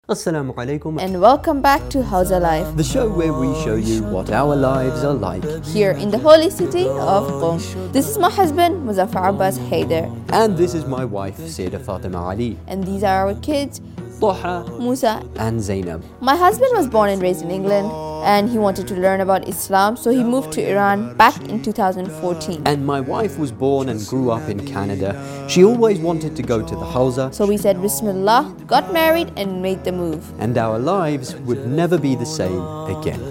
Assalamu alaikum. And welcome back to Hausa Life, The show where we show you what our lives are like. here in the holy city of Qom. This is my husband, Muzaffar Abbas Haider. And this is my wife, Sayyidah Fatima Ali, And these are our kids, Taha Musa. and Zainab. My husband was born and raised in England, and he wanted to learn about Islam, so he moved to Iran back in 2014. And my wife was born and grew up in Canada. She always wanted to go to the Hausa, So we said Bismillah, got married and made the move. and our lives would never be the same again.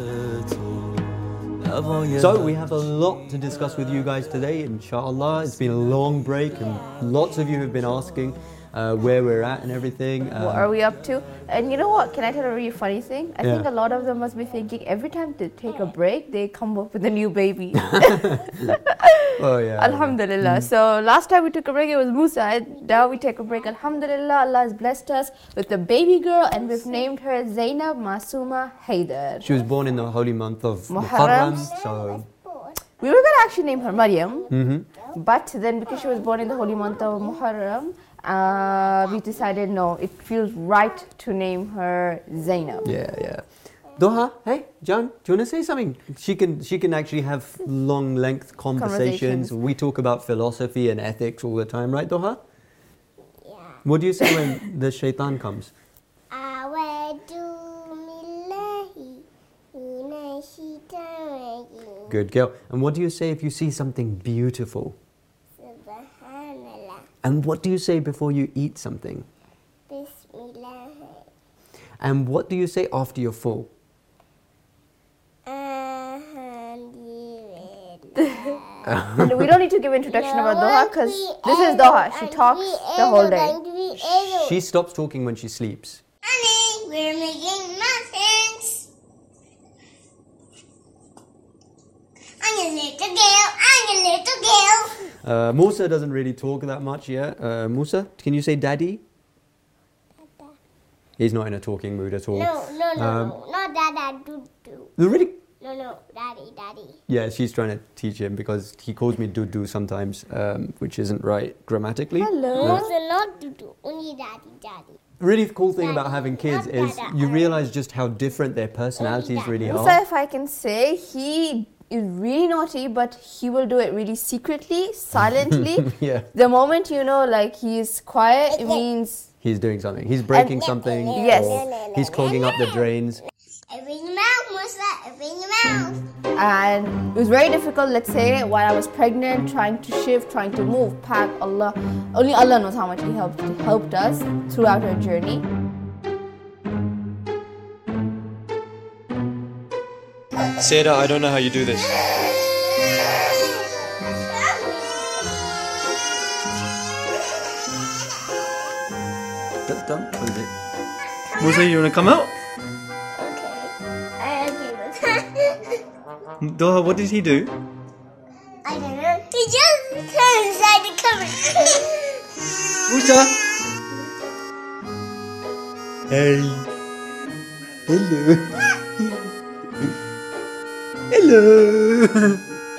So we have a lot to discuss with you guys today, inshallah. It's been a long break and lots of you have been asking where we're at and everything. What are we up to? And you know what? Can I tell a really funny thing? I think a lot of them must be thinking every time they take a break, they come up with a new baby. Oh yeah. Alhamdulillah. So last time we took a break, it was Musa. And now we take a break. Alhamdulillah, Allah has blessed us with a baby girl, and we've named her Zainab Masuma Haider. She was born in the holy month of Muharram. Muharram, so We were gonna actually name her Maryam, but then because she was born in the holy month of Muharram, we decided no, it feels right to name her Zainab. yeah. Doha, hey, John, do you want to say something? She can actually have long length conversations. We talk about philosophy and ethics all the time, right, Doha? Yeah. What do you say when the shaitan comes? Good girl. And what do you say if you see something beautiful? Subhanallah. And what do you say before you eat something? Bismillah. And what do you say after you're full? And we don't need to give introduction about Doha because this is Doha. She talks the whole day. She stops talking when she sleeps. Honey, we're making muffins. I'm a little girl. I'm a little girl. Musa doesn't really talk that much yet. Musa, can you say daddy? He's not in a talking mood at all. No, not dada, do. Really? No, daddy. Yeah, she's trying to teach him because he calls me Dudu sometimes, which isn't right grammatically. Hello. Also not do, only daddy. Really cool thing about having kids Not is Dada. you realize just how different their personalities really Musa, are. if I can say, he is really naughty, but he will do it really secretly, silently. Yeah, The moment you know, like, he is quiet, it means he's doing something. He's breaking something. Yes. Or he's clogging up the drains. Open your mouth, Musa. Open your mouth. and it was very difficult, let's say, while I was pregnant, trying to shift, trying to move, pack. Only Allah knows how much He helped us throughout our journey. Seda, I don't know how you do this. Don't close it. Musa, you wanna come out? Okay. Doha, what did he do? I don't know. He just turned inside the cupboard. Musa! Hey. Hello. Hello.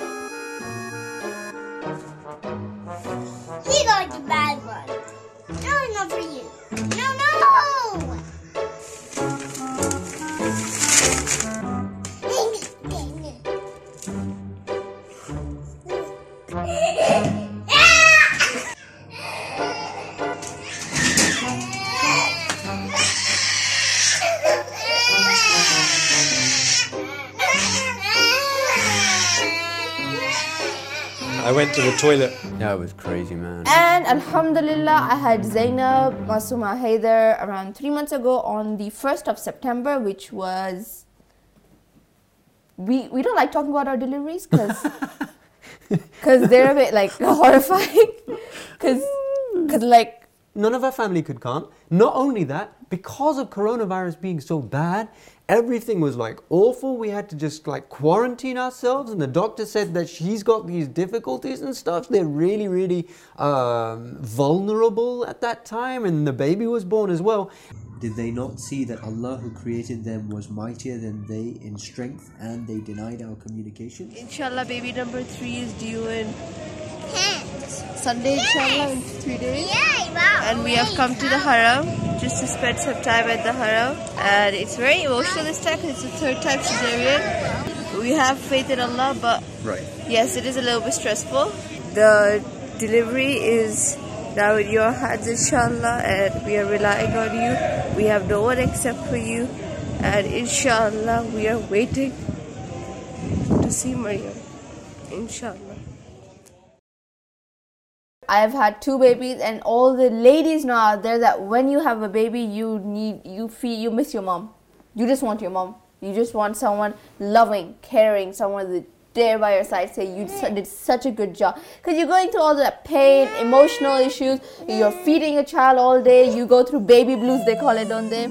He got the bad one. No, not for you. No. I went to the toilet. That was crazy, man. And Alhamdulillah, I had Zainab Masuma Haider around 3 months ago on the 1st of September, which was... We don't like talking about our deliveries because they're a bit like horrifying. Because like... None of our family could come. Not only that, because of coronavirus being so bad, everything was like awful. We had to just like quarantine ourselves, and the doctor said that she's got these difficulties and stuff. They're really vulnerable at that time, and the baby was born as well. Did they not see that Allah who created them was mightier than they in strength, and they denied our communication? Inshallah, baby number 3 is due in Hands. Sunday, inshallah, in 3 days. Yeah, wow. And we have come to the haram. just to spend some time at the haram. And it's very emotional this time because it's the third time cesarean. We have faith in Allah, but yes, it is a little bit stressful. The delivery is now in your hands, inshallah, and we are relying on you. We have no one except for you, and inshallah, we are waiting to see Maryam, inshallah. I have had 2 babies, and all the ladies know out there that when you have a baby, you miss your mom. You just want your mom. You just want someone loving, caring, someone that there by your side say you did such a good job, because you're going through all that pain, emotional issues. You're feeding a child all day. You go through baby blues, they call it, don't they?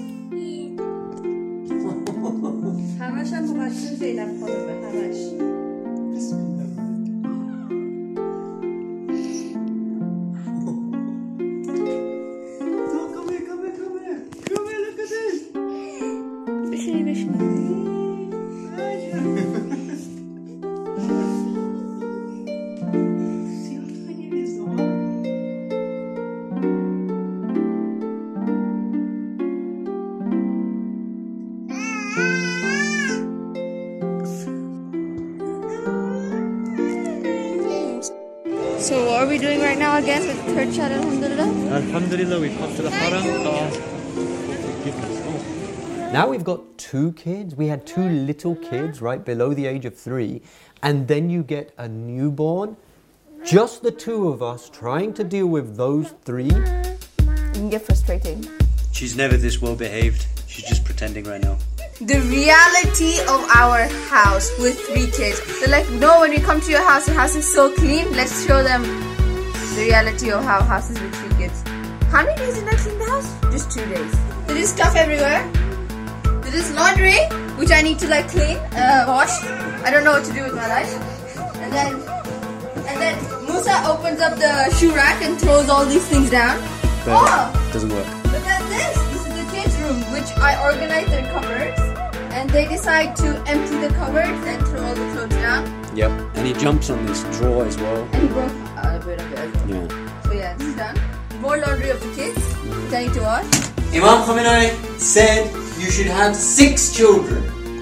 So what are we doing right now again with the third child, alhamdulillah? Alhamdulillah, we've come to the haram. Forgiveness. Oh. Now we've got 2 kids. We had 2 little kids right below the age of 3, and then you get a newborn. Just the 2 of us trying to deal with those 3. It can get frustrating. She's never this well behaved. She's just pretending right now. The reality of our house with 3 kids. They're like, no, when we come to your house is so clean. Let's show them the reality of how houses with 3 kids. How many days did I clean the house? Just 2 days. There is stuff everywhere. There is laundry, which I need to like clean, wash. I don't know what to do with my life. And then Musa opens up the shoe rack and throws all these things down. Doesn't work. But then this is the kids' room, which I organize their cupboards, and they decide to empty the cupboards and throw all the clothes down. Yep. And he jumps on this drawer as well. And he broke a bit of it as well. Yeah. So yeah, this is done. More laundry of the kids, which I need to wash. Imam Khamenei said you should have 6 children.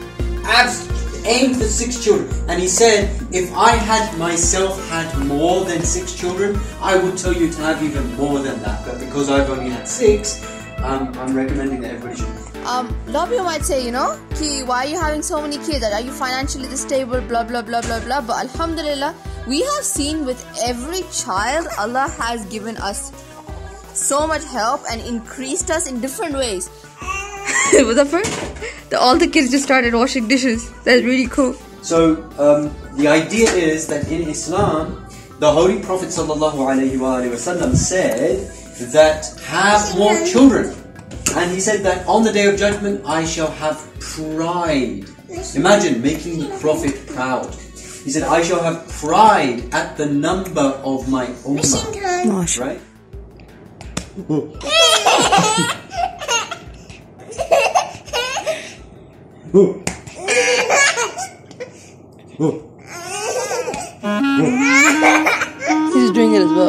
Aim for 6 children. And he said, if I had myself had more than 6 children, I would tell you to have even more than that. But because I've only had 6, I'm recommending that everybody should. A lot of you might say, why are you having so many kids? Are you financially this stable? Blah, blah, blah, blah, blah. But alhamdulillah, we have seen with every child, Allah has given us so much help and increased us in different ways. Muzaffar, all the kids just started washing dishes. That's really cool. So, the idea is that in Islam, the Holy Prophet ﷺ said that have more children. And he said that on the Day of Judgment, I shall have pride. Imagine making the Prophet proud. He said, I shall have pride at the number of my ummah. Right? He's doing it as well.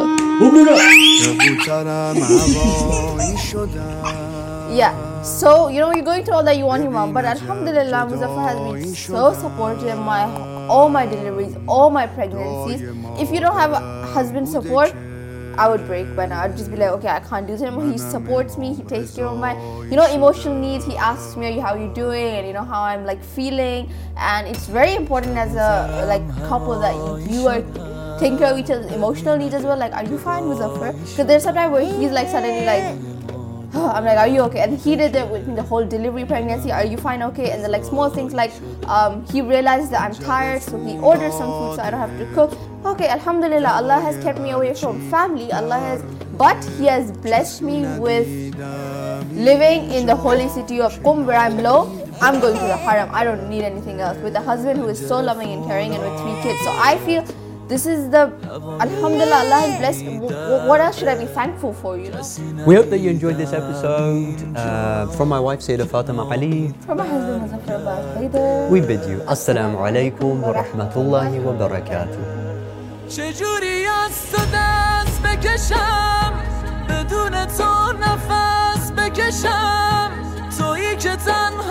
Yeah, so you're going through all that, you want your mom, but alhamdulillah, Muzaffar has been so supportive in all my deliveries, all my pregnancies. If you don't have a husband support, I would break by now. I'd just be like, okay, I can't do this anymore. He supports me, he takes care of my, emotional needs. He asks me, how are you doing, and how I'm like feeling. And it's very important as a couple that you are taking care of each other's emotional needs as well. Like, are you fine, Muzaffar? Because there's sometimes where he's like suddenly like, I'm like, are you okay? And he did it with me the whole delivery pregnancy. Are you fine? Okay. And then like small things like he realizes that I'm tired, so he orders some food so I don't have to cook. Okay, alhamdulillah, Allah has kept me away from family. But He has blessed me with living in the holy city of Qum, where I'm low. I'm going to the haram. I don't need anything else. With a husband who is so loving and caring, and with 3 kids. So I feel this is the, alhamdulillah, Allah has blessed. What else should I be thankful for, We hope that you enjoyed this episode. From my wife, Sayyidah Fatima Ali. From my husband, Muzaffar Abbas Haider. We bid you Assalamu alaikum wa rahmatullahi wa barakatuh. چجوری از تو دست بکشم بدون تو نفس بکشم میکشم تویی که تنها